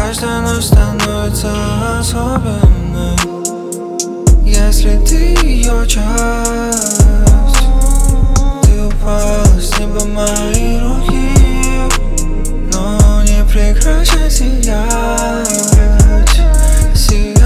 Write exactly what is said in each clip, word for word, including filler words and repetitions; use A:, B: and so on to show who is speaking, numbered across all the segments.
A: Каждая ночь становится особенной, если ты ее часть. Ты упала с неба моей руки, но не прекращай сиять. Сиять,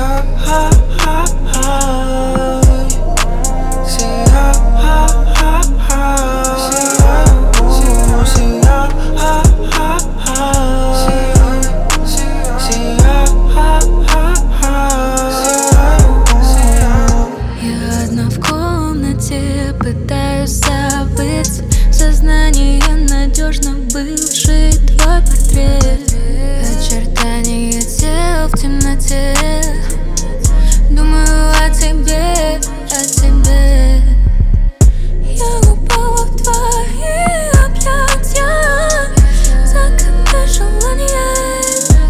B: пытаюсь забыть в сознании надежно бывший твой портрет. Очертания тел в темноте. Думаю о тебе, о тебе. Я упала в твои объятия, загадывая желание.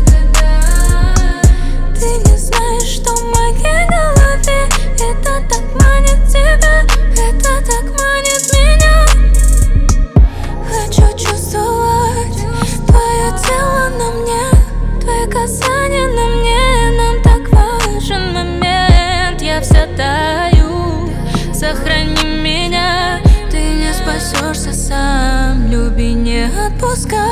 B: Ты не знаешь, что в моей голове это так манит тебя. Это так манит меня. Хочу чувствовать твое тело на мне, твои касания на мне. Нам так важен момент. Я вся таю, сохрани меня. Ты не спасешься сам, люби, не отпускай.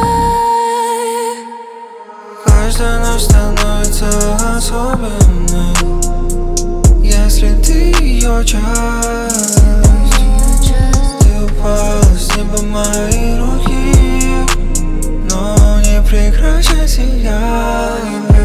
A: Каждая ночь становится особенной, если ты ее часть. Ты упала с неба моей руки, но не прекращай сиять.